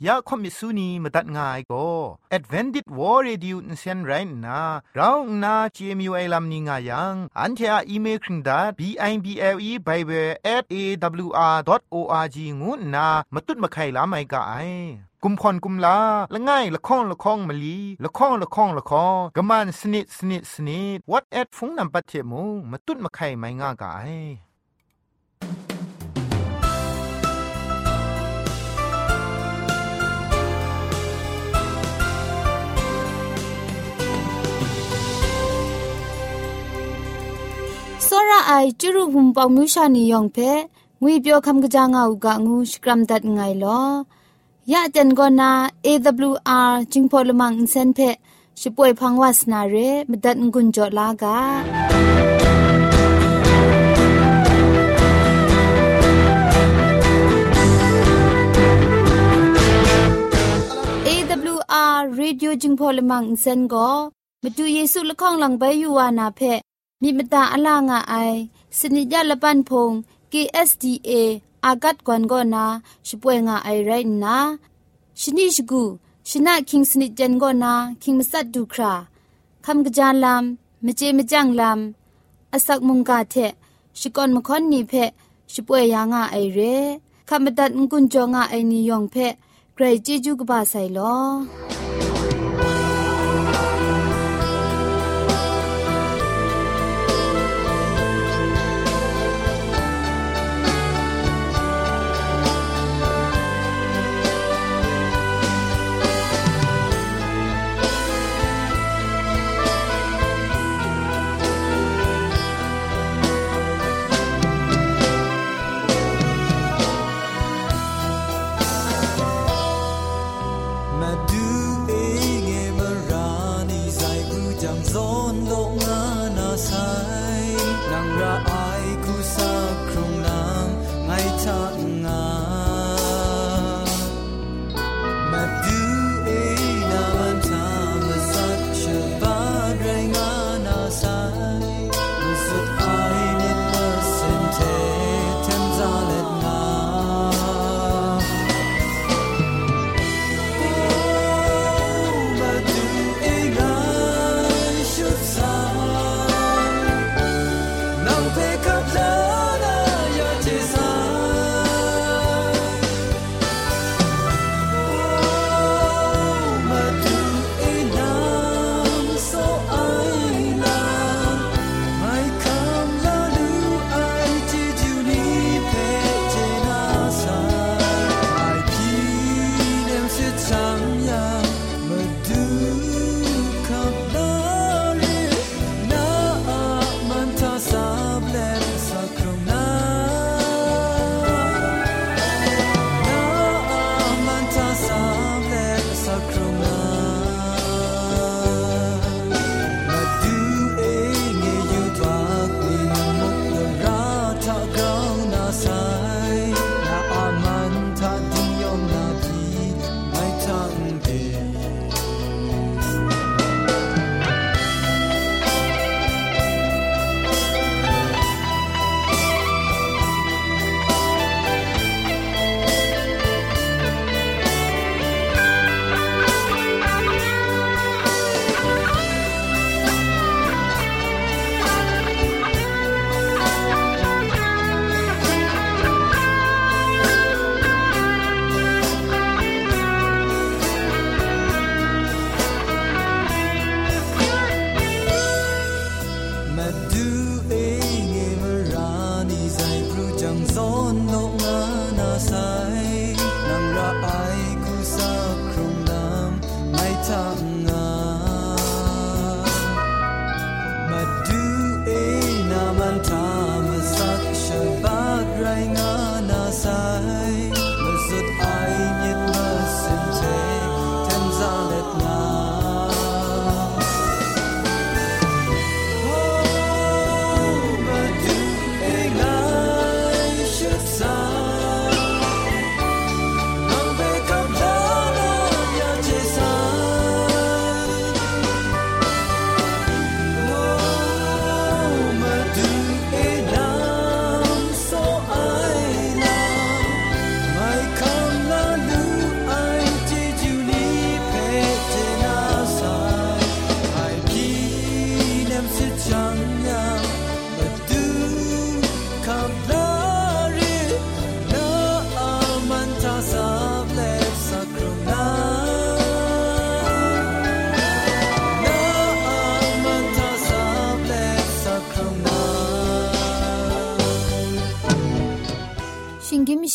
ยาคอมิสุนีมาตัดง่ายก็ Advented War Radio นเซนไรนะเราหน้า CMU ไอลัมนิงายังอันเทออีเมลคริงดา bible@awr.org งูนะมาตุดมาไข่ลาไม่กะไอกุมพรกุมลาละง่ายละข้องละข้องมะลีละข้องละข้องละข้องกะมันสนิดสนิดสนิด what at ฟงนำปัจเจมูมาตุดมาไข่ไม่ง่ากะไอစောရအိုင်ကျရုဟုံပေါမြူရှာနီယောင်ဖဲငွေပြောခမ်ကကြငါဥကငူစကရမ်ဒတ်ငိုင်လောยะเจนกอนา AWR จิงพอลมังอินเซนเพชิป่วยพังวาสนาเรมดัดงุนจอลากา AWR Radio จิงพอลมังอินเซนก็มาดูเยซูละข้องหลังใบยูวานาเพมีมตาอลางาไอสนิยะละปันพง KSDAอากัดกวนก็นาช่วยงาไอไรนะชนิชกูชนะคิงสนิจันก็นาคิงมัสัดดูคราคำกระจายลำมเจมจังลำอาศักมุงกาเทชิกอนมคอนนีเพช่วยยางาไอเรคำบัดงกุนจงาไอนิยองเพไกรจิจูกบาไซลอมาดู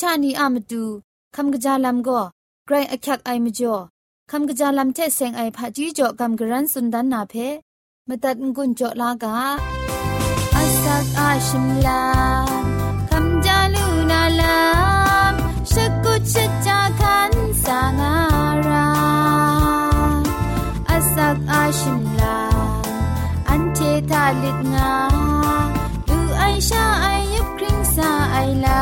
านีอามาดูคำกระจาลำก็ไกรอักยักไอมจ่อคำกระจาลำเทเซงไอผาจีจ่อคำกระรันสุนดันนาเพมตัดงุนจ่อลากาอาสักอาชิมลาคำจาลูนาลามชะกุชะจาคันสางาราอาสักอาชิมลาอันเททาลิดงาดูไอชาไอยุบคริงซาไอลา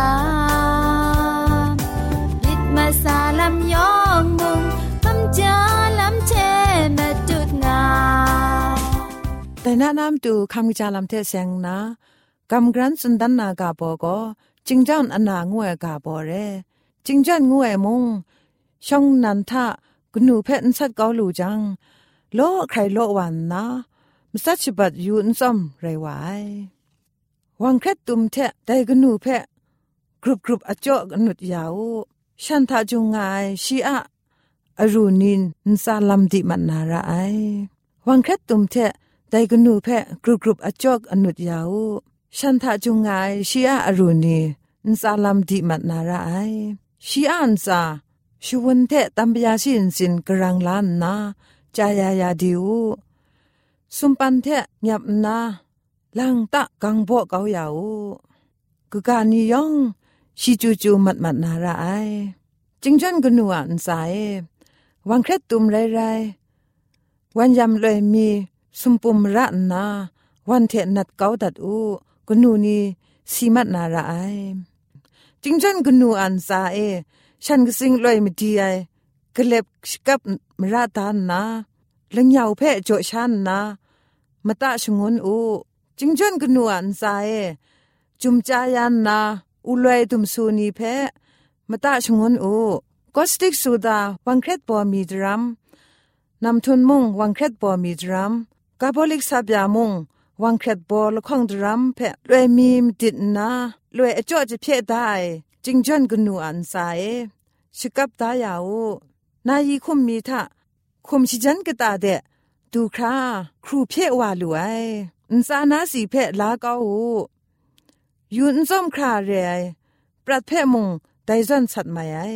ลิดมาซาลำยองมุงคำจาลำเทมาจุดงาแต่น้านำดูคำจาลำเทเสียงนะกำกรันสุนดันนากาโปก็จิงจันอนางวยกาโปเรจิงจันงวยมงช่องนันทะกนูเพนสัดเกาลูจังโลใครโลวันนะมสัจบัดยูนซ้ำไรวายวังแคตุมเทได้กนูเพกรุบอจ่อกนุดยาวฉันทาจงไงชีอะอรูนินนซาลัมดิมันนาระไอวังแคตุมเทได้กนูเพกรุบอจ่อกอนุดยาวฉันทาจงไงชีอะอรูนีนซาลัมดิมันนาระไอชีอะนซาชวนเทตัมปยาสินสินกรังลานนาจายายาดิวสุมปันเทหยับนาลังตะกังโบเกาเหยากุกานิยองชิจูจูมัดนาระไอจิงจันกนัวอันสายวังเครตุมไรวันยำเลยมีสุมปุมระนาวันเทนัดเกาดัดอูกนูนีสีมัดนาระไอจิงจันกนัวอันสายฉันก็สิงเลยไม่ดีไอกเล็บกับมราตานนาลังยาวเพะโจชันนามาตะชงวนอูจิงจันกนัวอันสายจุมจายันนาอุลวยตุมซูนีเพะมาตะชงวนอูก็สติกสุดาวังเครตปอมีดรัมนำทุนมุงวังเครตปอมีดรัมกาโบลิกซาบยามุงวังเครตปอละข้องดรัมเพะรวยมีมดิดนาลวยอจ่อจะเพะได้จิงจันกนัวอันสายชิกับตายาวนายีคุมมีทะคุมชิจันกตาเดดูคราครูเพะวาลวยอินซานาสีเพะลาเกายูนซ่อมคราเรยปรัดเพะมุงไดซอนสัตมาไอ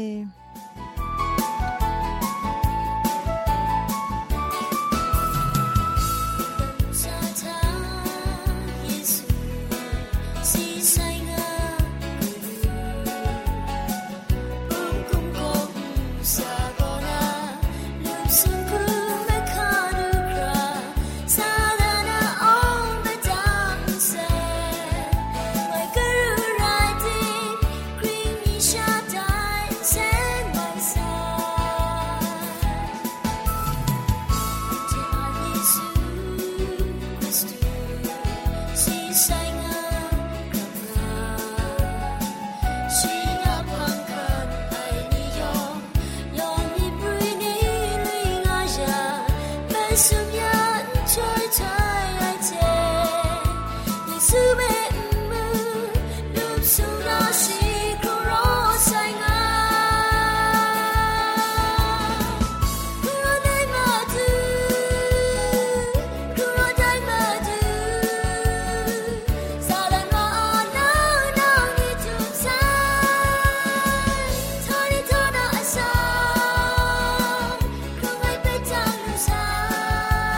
เ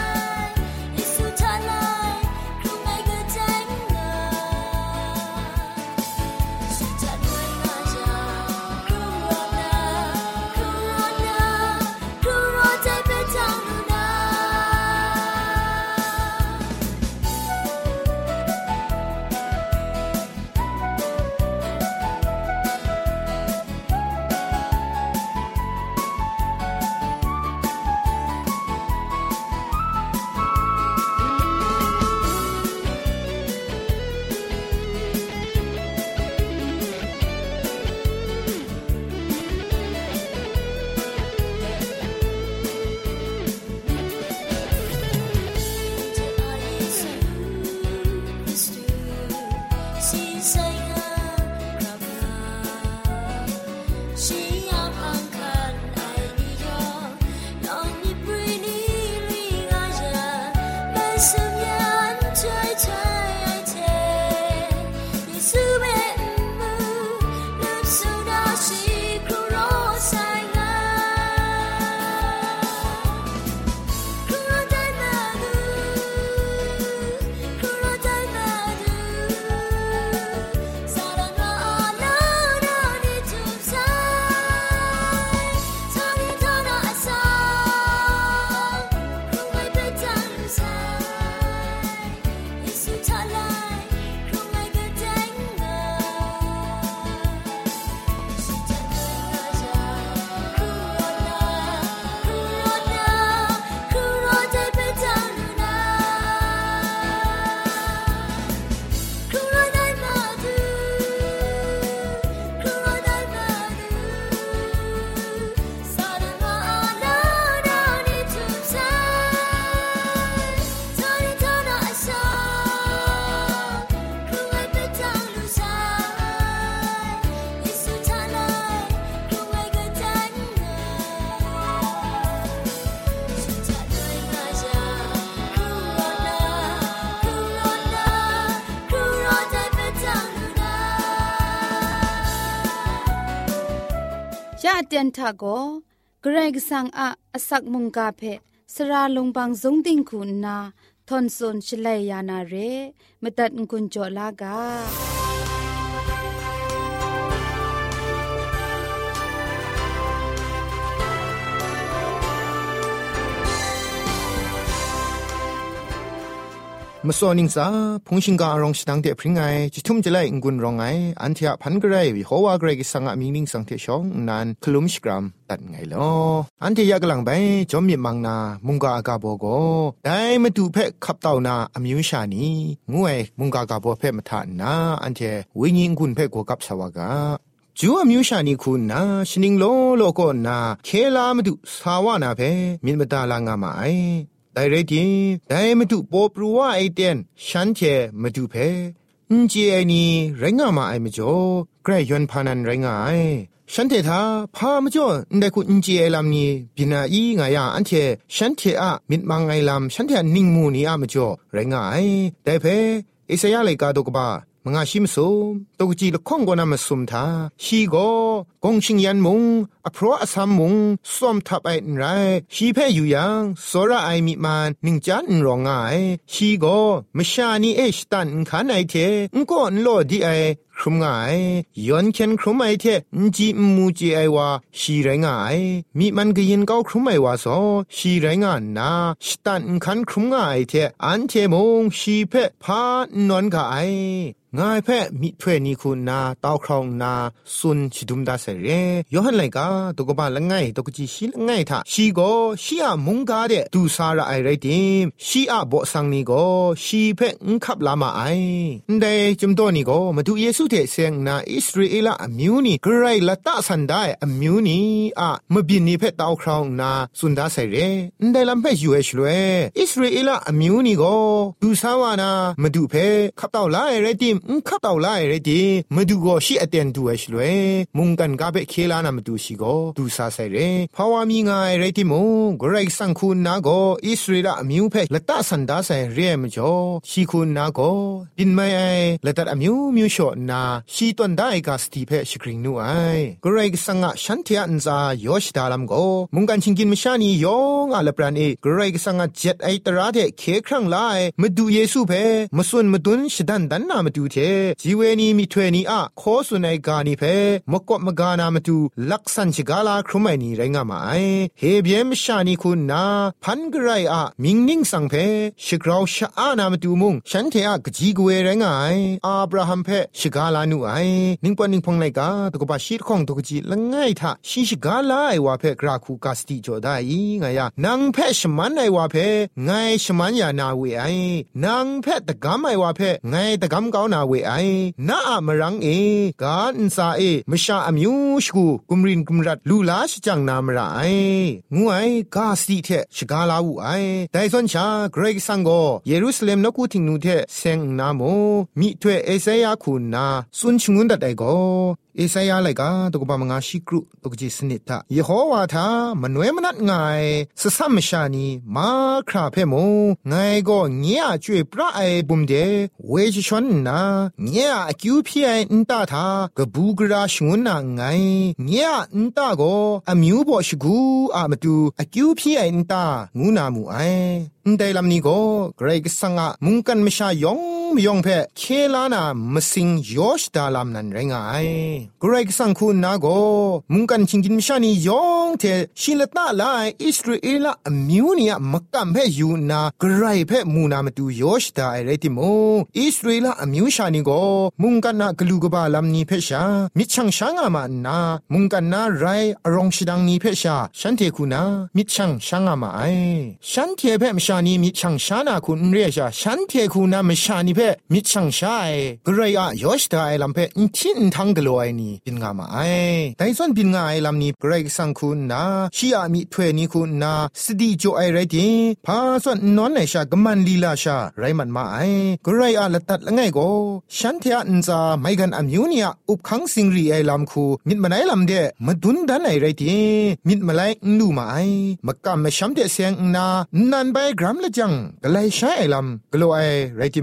เตียนทาโกเกรกสังอาสักมุงกาเพสระลงบางสงติงคุณนาทอนซนชลัยยานาเรมตัดกุญจลากามสอนิงซาพงชิงกาอรองสิตังเตพริงไงจิทุมจะไลงกุนรองไงอันเทียพันกระไรวิโฮวาเกรกิสังอามิงนิงสังเทชองนันคลุมสกรัมตัดไงลออันเทียกลังไปจอมมีมังนามุงกาอากาโบโกได้มาดูเพขับเต่านาอมิวชานีงวยมุงกาอากาโบเพมาทานนาอันเทียวิญิงกุนเพกัวกับสวากาจูอมิวชานีคุณนาชินิงโลโลโกนาเคลามาดูสาวานาเพมินมตาลางามาไอได้เรดิได้มาดูปอบรัวไอเตียนฉันเจมาดูเพจีไอนี่ไรงามาไอมจ่อใครยอนพานันไรงาไอฉันเทธาพามาจ่อได้คุณจีไอลำนี้บินาอีงายาอันเทฉันเทอะมิดมังไอลำฉันเทนิ่งมูนี่อะมาจ่อไรงาไอได้เพอิสยาเลกาดกบามงาชิมซุมตกจีละข้องกนามาซุมทาชีโกกงชิงยันมุงอพรออสามมุงส้มทับไอไรชีเพอยู่ยังโซระไอมิมันนิงจันรองไอชีโกมชานีเอชตันขันไอเทงก็นโลดีไอครุมง่ายย้อนเข็นครุมไอเทจีมูจีไอวาชีไรงายมีมันก็ยินเก้าครุมไอวาโซชีไรงานนาสตันขันครุมง่ายเทอันเทมงชีเพพานอนกายง่ายแพ่มิเพนีคุณนาตาวครองนาสุนชิดุมดาเสเรยอหันไลกาตกบาละไงตกจีชิละไงทาชีโกชีอามุงกาเดดูสาระไอไรติมชีอาบ่สังนีโกชีเพงขับลามาไอเดจุมโตนีโกมาดูเยซูเทเซงนาอิสราเอลอมิวนีไกรละตะสันไดอมิวนีอะมบินนีเพตาวครองนาสุนดาเสเรเดลัมเพยูเอชลเวอิสราเอลอมิวนีโกดูสาวานามาดูเพขับตาวลาไอไรติมขับเต่าไล่เรดีมาดูก็ชีอเตนดูเอชลวยมุงกันกาเบเคลานามาดูชิโกดูซาเซเรภาวามีงายเรติมุงกรายสังคุณนาโกอิสราเอลอมิวเพละตะสันดาเซเรมจ่อชีคุณนาโกดินไม่ไอละตัดอมิวมิวชอนาชีตันได้กาสติเพชกริงนูไอกรายสังะฉันเทียนซายอชดาลัมโกมุงกันชิงกินมชานียองอาละปรานีกรายสังะเจ็ดไอตราเทเคครั้งไลมาดูเยซูเพมาส่วนมาดุนชดันดันนามาดูเทจีเวนีมีถวยนีอะขอสุนัยกานีเพมกบมกานามาดูลักษันชิกาลาครุไมนีไรงามาไอเฮเบียมชานีคุณนาพันกไรอะมิงนิงสังเพชิกราวชะอานามาดูมุงฉันเทอะกจีกเวไรงาไออับราฮัมเพชิกาลานูไอนิงปนิงพงไลกาตกบาชีของตกจีละง่ายทะชิกาลาไอวาเพกราคูกาสติจอดายงายานางเพชมันไอวาเพไงชมันยานาเวไอนางเพตะกามไอวาเพไงตะกามกาวนาเวไอนาอะมรังเอกาอินซาเอมชาอมิวชกูกุมรินกุมรัดลูลาชจังนามราไองูไอกาสติเทชกาลาวูไอไดซอนชาเกรกซังโกเยรูซาเล็มนกูทิงนูเทเซงนาโมมิถวยเอเซยาคุณนาซุนชงุนดัดไอโกเอไซยาไลกาตกบามงาชิกรุตกจิสนิตะเยโฮวาทามนเวมนัดไงสซัมมชานีมาคราเพโมไงก็เงียจวยพระไอบุมเดเวจชนนาเงียคิวพีไออินตาทากบูกราชงุนนาไงเงียอินตาโกอมิวบอชกูอามาดูอคิวพีไออินตางูนามูไอไดลัมนี้ก็เกรกสังะมุงกันมชายองมยองเพเคลานามสิงยอชดาลามนันไรงายกรายสังคุณนาโกมุงกันชิงกินมชานียองเทชิลตาลายอิสราเอลอมิวเนียมักกัมเพยูนากรายเพมูนามาดูยอชดาไอเรติโมอิสราเอลอมิวชานีโกมุงกันนากลูกบาลามนีเพชามิชังชางามานามุงกันนาไรอรองชิดังนีเพชาฉันเทคูนามิชังชางามาไอฉันเทเพมชานีมิชังชานาคุณเรียชาฉันเทคูนามชานีมิชังชายกระยะยอชดาไอลำเพอินทินทังกลัวไอนี่ปินงามาไอแต่ส่วนปินงาไอลำนี้กระยสังคุณนาชีอามิถวยนี่คุณนาสติโจไอไรดิพาส่วนนอนในชากมันลีลาชาไรมันมาไอกระยะละตัดละไงโกฉันเทียนซาไม่กันอมิวเนียอุบขังสิงรีไอลำคูมิดมันไอลำเดมาดุนดันไอไรดิมิดมาไลนูมาไอมักกะมาช้ำเดเสียงนานันไปกรัมละจังกะไลใช้ไอลำกลัวไอไรดิโม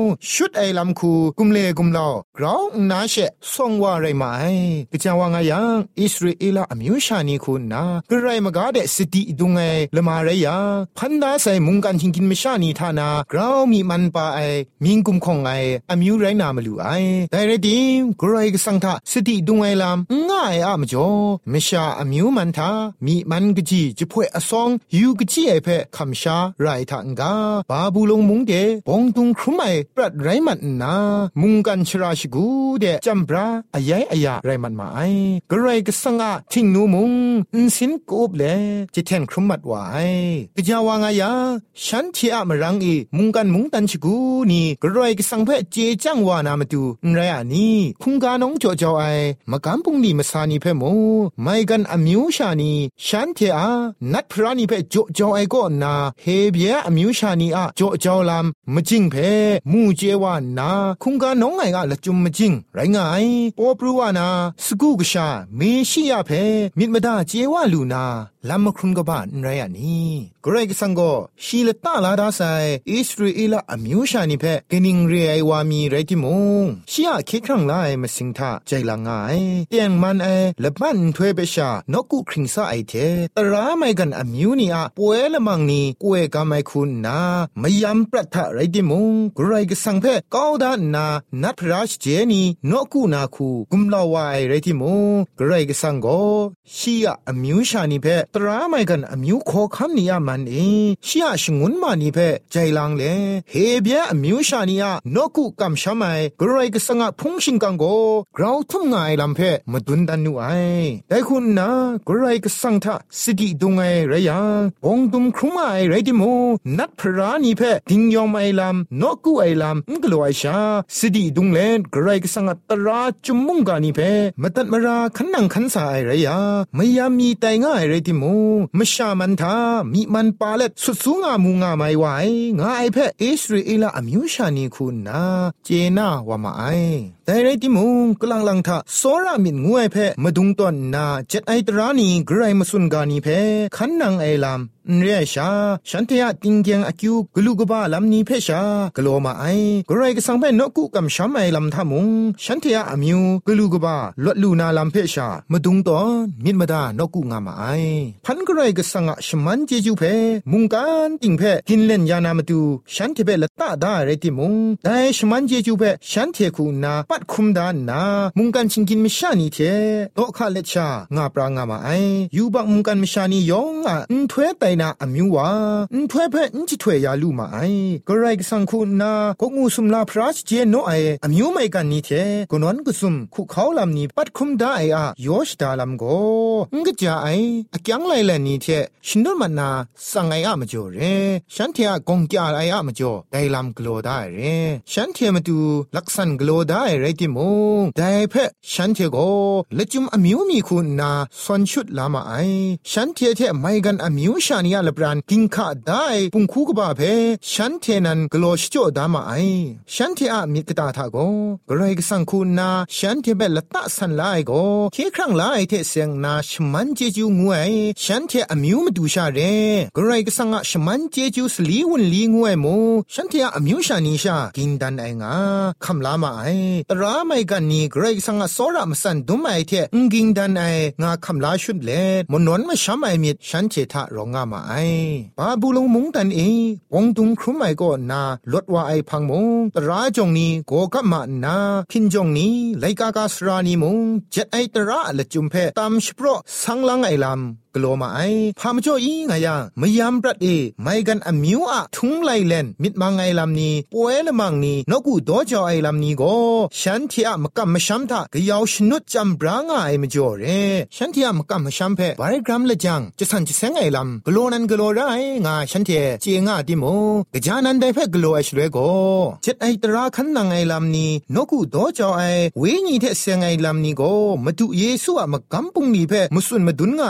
ชุดไอลำคูกุมเลกุมลอกราวนาเชส่งว่าไรมาไอกะจาวางายังอิสราเอลอมิวชานีคุณนากระไรมากาเดสติดุงไงละมาไรยาพันดาใส่มุงกันชิงกินมชานีทานากราวมีมันปาไอมิงกุมคงไออมิวไรนามาลูไอแต่เรดิมกระไรก็สังทาสติดุงไงลำง่ายอะมจ่อมชาอมิวมันทามีมันกะจีจะพ่วยอซองยูกะจีไอเพคำชาไรทางกาบาบูลงมุงเดบงตุงครุไมปรัดไรมันนามุงกันชราชกูเดจัมบราอายายายาไรมันมาไอกระไรก็สังอะทิงนูมุงอินสินกูบเลจะแทนครุมัดวายกะจาวางายาฉันที่อะมรังอีมุงกันมุงตันชกูนี่กระไรก็สังเพเจจังวานามาดูไรอะนี่คุงกานงจ่อจ่อไอมากำปุงนี่มาสานีเพโมไม่กันอมิวชานีฉันที่อะนัดพระนี่เพจ่อจ่อไอก็นาเฮเบียอมิวชานีอะจ่อจ่อลำมจิงเพมูเจวานาคุงกานงไงอะละจุมมจิงไรไงปอปรูวานาสกูกชาเมชิยาเพมิดมดาเจวาลูนาลำมครุนกบ้านไรอะนี่กรกสังโกชีลตาลาดาไซอิสราเอลอมิวชานิเพกนิงเรไอวามีไรติมงชียเคครั้งไลมาสิงทาใจละงายเตียงมันไอละบันถวยเบชานกุคริงซาไอเทตราไม่กันอมิวนี่อะป่วยละมังนี่กวยกาไม่คุณนาไม่ยำปรัทะไรติมงกรกสังเพก้าวดานนานัดพระเจนีนกุนาคูกุมลาวายไรติมงกรกสังโกชียอมิวชานิเพตราไม่กันอมิวขอคำนี้มันเองชียชงุนมานิเพใจลังเลเฮเบียอมิวชานีอะนกุกำชามายกรกสังะพงชิงกังโกกราวทุ่มง่ายลำเพมาดุนดันนูไอแต่คุณนะกรกสังทะสิกิดุงไอไรยังบงดุมครุมไอไรดิโมนัดพระนิเพดิงยอมไอลำนกุไอลำกลัวไอชาสิกิดุงเลนกรกสังะตราจุมุงกานิเพมาตัดมาราขันนังขันสายไรยาไม่ยามีแต่ง่ายไรดิโมมชามันทามีมันปาเล็ดสุดสูงามุงาไม่ไหวง่ายเพอิสราเอลอมิวชานีคุณนะเจน่าวามาไอแต่ไรที่มุงกลังทาโซรามินงวยเพมาดุงตอนนาเจ็ดไอตรานีไกรมาสุนกานีเพขันนังไอลำเรียชาฉันเทียติงเกียงอคิวกลูกบ้าลำนี้เพชากลัวมาไอกรก็สังเพนกุกำช้ำไอลำทามุงฉันเทียอมิวกลูกบ้าลดลูนาลำเพชามาดุงตอนมิดมาดานกุงามาไอพันกรก็สังชมันเจจูเพมุงกันติงเพกินเล่นยานามาดูฉันเทเปละตาได้เรติมุงแต่ชมันเจจูเพฉันเทคูนาปัดคุมดานนามุงกันชิงกินมิชานีเทโตคาเลชางาปรางามาไอยูบักมุงกันมิชานียองอ่ะถวยไตนาอมิววาถวยเพจิถวยยาลูมาไอกรก็สังคูนากงูสุมลาพระเจโนไออมิวไม่กันนี้เทกนวนกุสุมคุเขาลำนี้ปัดคุมได้อ่ะยอชดาลำโกงกจ่าไออะจังไลแลนี้เทชินโนมันนาสังไออะมจ่อเรฉันเทียกงกะไออะมจ่อไดลำกโลได้เรฉันเทียมาดูลักษณะกโลได้เรติมงไดเพฉันเทียโกละจุมอมิวมีคุณนาสวนชุดลามาไอฉันเทียเทไม่กันอมิวชานีอะละปรานกิงคะได้ปุงคูกบาเพฉันเทนันกโลชจ่อดามาไอฉันเทียอะมีกตาทาโกกรก็สังคุณนาฉันเทเบละตะสันลายโกเคครั้งลายเทเสียงนาชมันเจจูงวยฉันเทอมิวมาดูชาเรกรก็สังชมันเจจูสลีวนลีงวยโมฉันเทอมิวชานีชากินดันไองาคำลามาไอตราไม่กันนี่กรก็สังโซรามาสันดุมไอเทกินดันไองาคำลาชุดเลมนวนมาช้ำไอมิดฉันเททะรองามาไอบาบูลงมุงตันเอวงตุงครุมไอก็นาลดว่าไอพังมงตราจงนี้โกกัมานาพินจงนี้ไลกากาสรานีมงเจ็ดไอตราละจุมเพตามชโปรสังลังไอลำกลัวมาไอพามจ่ออีไงยังไม่ยำปรัดไม่กันอมิวอะทุงไลเลนมิดมังไอลำนี้ป่วยละมังนี้นกูดอจ่อไอลำนี้ก็ฉันที่อะมกำมช้ำทากยาวชนุดจำบรางไอมจ่อเรฉันที่อะมกำมช้ำเพบาริกรัมละจังจะสันจะเสงไอลำกลัวนั้นกลัวไรไงฉันที่เจียงอะดิโมกจานันได้เพกลัวไอชเลยก็เจ็ดไอตราขันนังไอลำนี้นกูดอจ่อไอเวนี่เทเสงไอลำนี้ก็มาดูเยซูอะมกำปุงนี้เพมุสุนมาดุนไงไรที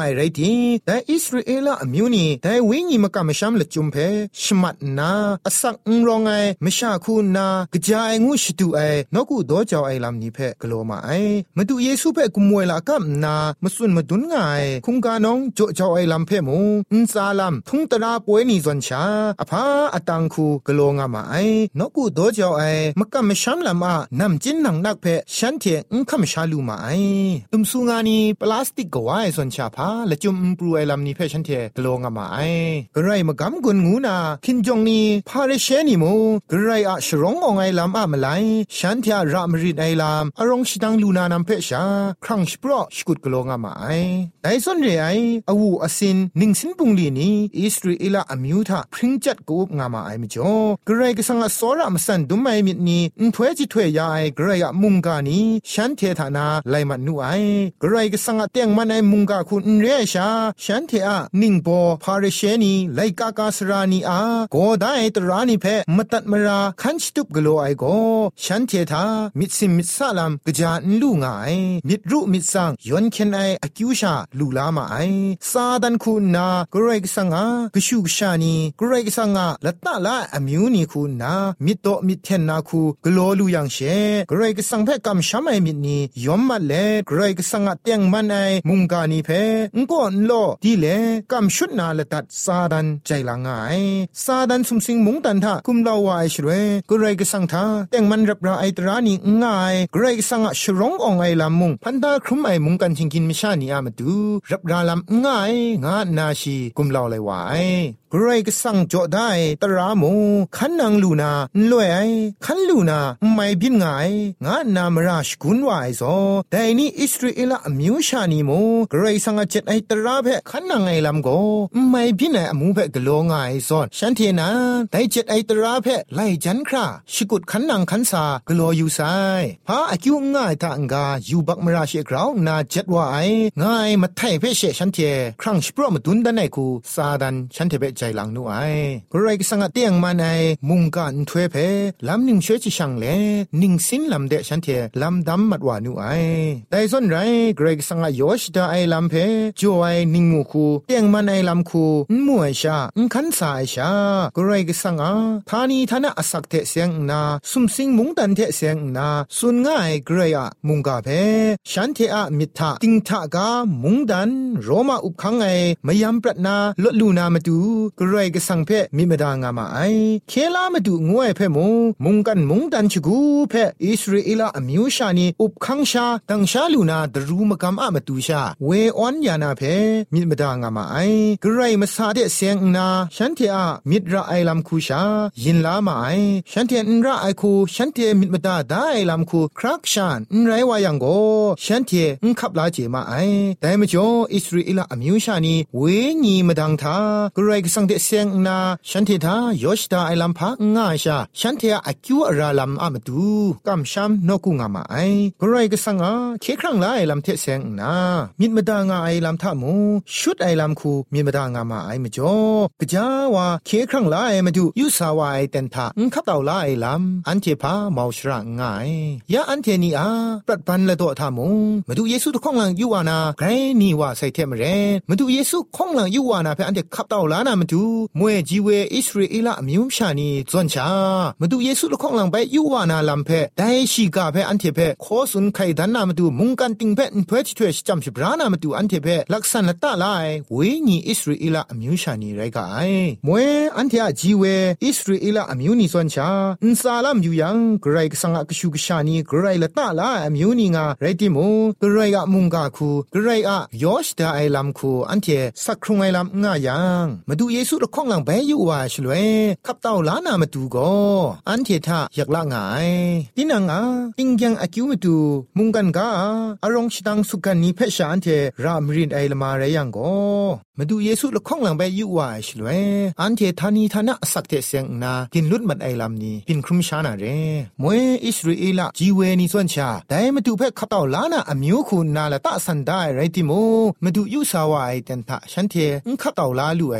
นี้แต่อิสราเอลอมิวนี่แต่วิญญมกะมะชัมละจุมเพชมัดนาอสักรองไอมะชาคูนากะจายงูชิตุไอนกุโดจาวไอลำนี้เพกลัวมาไอมาดูเยซูเพกุมวยละกัมนามสุนมาดุนไงคุงกานองโจจาวไอลำเพมูอินซาลัมทุงตราป่วยนี่จนชาอภาอตังคูกลัวงามาไอนกุโดจาวไอมกะมะชัมละมานำจินนังนักเพฉันเทคำชาลูมาไอตุมสุงานีพลาสติกกว่าไอส่วนชาพาและจุมปลูไอลำนี้เพฉันเทกลัวงามาไอกระไรมากำกุนงูนาคินจงนีพาเรเชนิโมกระไรอะชรององไอลำอะมาไลฉันเทรามริดไอลำอารองชิดังลูนานำเพชาครั้งสปรอชกุดกลัวงามาไอไอส่วนเรไออวูอสินนิงสินปุงลีนีอิสราเอลอมิวทาพริ้งจัดกูบงามาไอมิจ่อกระไรก็สังอสอรามสันดุมไอมิดนีถวยจิถวยยาไอกระไรอะมุงกานีฉันเทธานาไลมันนูไอกระไรก็สังเตียงมันไอมุงกาคุณเรชาฉันเทอะนิงโปพาเรเชนีไลกากาสรานีอาโกได้ตรานีเพมตัดมราคันสตุบกโลไอโกฉันเทธามิดซิมมิดซาลัมกะจานลูงายมิดรุมิดสังยอนเคนไออคิวชาลูลามาไอซาดันคุณนากระไรก็สังกะชูกชานีกระไรก็สังละตะละอมิวนีคุณนามิดโตมิดเทนนาคูกโลลูยังเชกระไรก็สังเพกัมชามไอมิดนียอมมาเลกระไรก็สังเตียงมันไอมุงกานีเพงก็อนโลดีเลกัมชุดนาละตัดซาดันใจละงายซาดันสุมสิงมุงตันทากุมลาวาไอชเรกระไรก็สังทาเตียงมันรับราไอตรานีง่ายกระไรก็สังชรององไอลำมุงพันดาครุมไอมุงกันชิงกินมิชานีอามาดูรับราลำง่ายงานาชีกุมลาวเลยวายกระไรก็สังโจได้ตราโมขันนางลูนาลวยไอขันลูนาไม่บินง่ายงานามราชกุนวายซอแต่นี่อิสราเอลอมิวชานีโมกระไรสังเจ็ดไอตราเพขันนางไอลำโกไม่บินไออมูเพกโลง่ายซอนฉันเทนาแต่เจ็ดไอตราเพไลจันคราชิกุดขันนางขันสากโลอยู่ไซพาอคิวง่ายทางกาอยู่บักมราชเอกราวนาเจ็ดว่าไอง่ายมาไทยเพเชฉันเทครั้งสปรมาดุนดันไอคูซาดันฉันเทเปใจหลังนูไอกระไรก็สังเตียงมันไอมุงกันถวยเพลำนิ่งช่วยจิช่างเลนิ่งสินลำเดฉันเทลำดำมัดวานูไอแต่ส่วนไรกระไรก็สังยอชดาไอลำเพจ่วยนิ่งงูคูเตียงมันไอลำคูมัวชาขันสายชากระไรก็สังทานีทานะอสักเทเสียงนาสุมสิงมุงตันเทเสียงนาสุนง่ายกระไรมุงกาเพฉันเทอะมิทาติงทากามุงดันโรมาอุบขังไอมายำปรัดนาลดลูนามาดูกระไรก็สังเพมิมดางามาไอเคลามาดูงวยเพมุงกันมุงดันชกูเพอิสราเอลอมิวชานีอุบขังชาตังชาลูนาดรูมกำอะมาดูชาเวออนยานาเพมิมดางามาไอกระไรมาซาเดเสียงนาฉันเทอะมิดระไอลำคูชายินลามาไอฉันเทนระไอคูฉันเทมิดมดาได้ลำคูครักชานไรวายังโกฉันเทขับลาเจมาไอแต่มจ่ออิสราเอลอมิวชานีเวญีมดังทากระไรก็สังเดเสียงนาฉันเทธายอชดาไอลำพักง่ายชาฉันเทอะคิวราลำอะมาดูกัมชัมนกุงามาไอกระไรก็สังเคครั้งละไอลำเทเสียงนามิดมดางาไอลำทามูชุดไอลำคูมิดมดางามาไอมจ่อกะจาวาเคครั้งละไอมาดูยุสาวาไอเต็นทาขับเต่าละไอลำอันเทพาเมาชระง่ายยาอันเทนีอาปรัดปันละตัวทามูมาดูเยซูข้องหลังยูวานาไกรนี่ว่าใส่เทมเรมาดูเยซูข้องหลังยูวานาเพอันเทขับเต่าละนามาดูมวยจีเวอิสราเอลอมิวชานีจวนชามาดูเยซูข้องหลังไปยูวานาลำเพได้ชีกาเพอันเทเพขอสุนไข่ดันนามาดูมุงกันติงเพเพื่อที่ช่วยจำชิบรานามาดูอันเทเพลักษณะตาลายเวนีอิสราเอลอมิวชานีไรกายมวยอันเทอะจีเวอิสราเอลอมิวนีจวนชาอินซาลัมอยู่ยังไกรกสังกชูกชานีไกรละตาลายอมิวนีงาไรติโมไกรอะมุงกาคูไกรอะยอชดาไอลำคูอันเทสักครุงไอลำง่ายังมาดูเยซูข้องหลังไปอยู่ว่าชลวยขับเต่าล้านามาดูก็อันเทธาอยากละง่ายดินังติงยังอคิวมาดูมุงกันกาอารองชิดังสุกันนี้เพชาอันเทรามรินไอละมาเรยังก็มาดูเยซูข้องหลังไปอยู่ว่าชลวยอันเทธานีธนะสักเทเสียงนากินลุดมัดไอลำนี้กินครุมชานาเรมวยอิสราเอลจีเวนีส่วนชาแต่มาดูเพขับเต่าล้านาอมิวคุณนาละตะสันได้ไรติโมมาดูยูสาวาไอเตนทะฉันเทขับเต่าล้าลู่ไอส่วนชา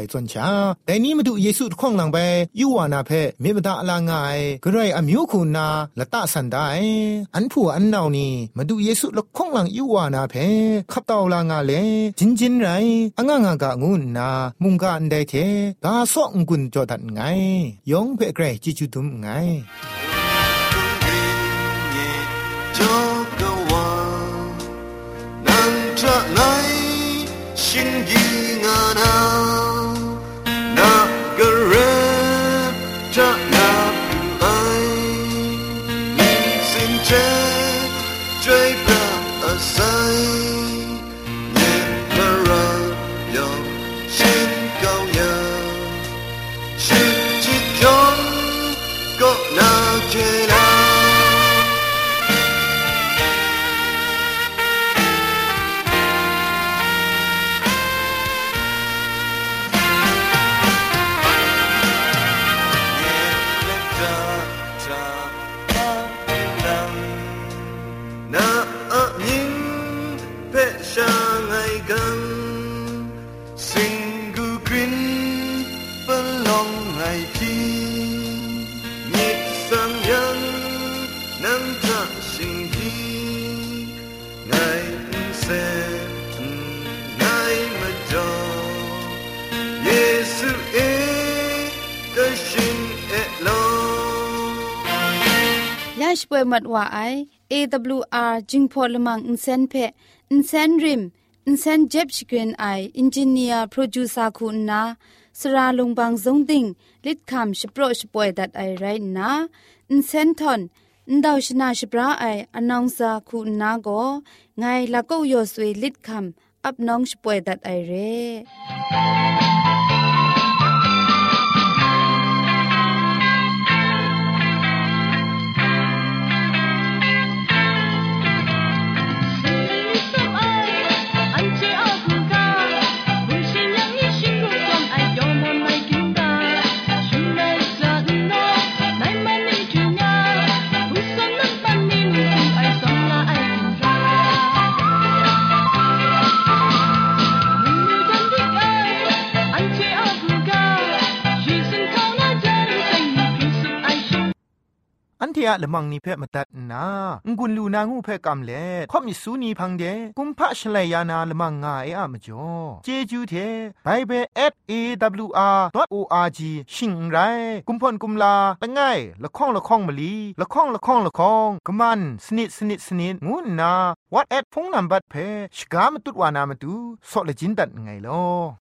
แต่นี้มาดูเยซูข้องหลังไปยูวานาเพเมบดาอลางายกระไรอมิวคูนาละตะสันได้อันผู้อันนาวนี่มาดูเยซูละข้องหลังยูวานาเพขับตาวลางาเลจินไรอ่างางากะงูนามุงกะอันใดเทกาซอกกุนจอดันไงยองเพเกรจิจุตุมไง心意啊那那个人这那不爱你心间追不而塞也不让有心高扬是几种个那天啊ยาชป่วยมัดว่าไอ AWR จึงพอลมังอินเซนเพอินเซนริมอินเซนเจ็บชกรีนไออินจิเนียร์โปรดิวซาคุณนาสราลงบางสงติงลิดคำชโปรชป่วยดัดไอไรนะอินเซนทอนอินดาวชนาชปราไออนองซาคุณนาโกไงละก็ยอสวยลิดคำอับน้องชป่วยดัดไอเร่อันเทียละมังนิเพ่มาตัดนางุนลูนางูเพ่กำเล่ข่อมิสูนีพังเดกุมพะชเลยานาละมังงาเออะมจ่อเจจูเทไปเบ@awr.org ชิงไรกุมพ่นกุมลาละง่ายละข้องละข้องมะลีละข้องละข้องละข้องกะมันสนิดงูนา WhatsApp พงนัมบัดเพ่ชกามตุดวานามตุซอเลจินดัดไงลอ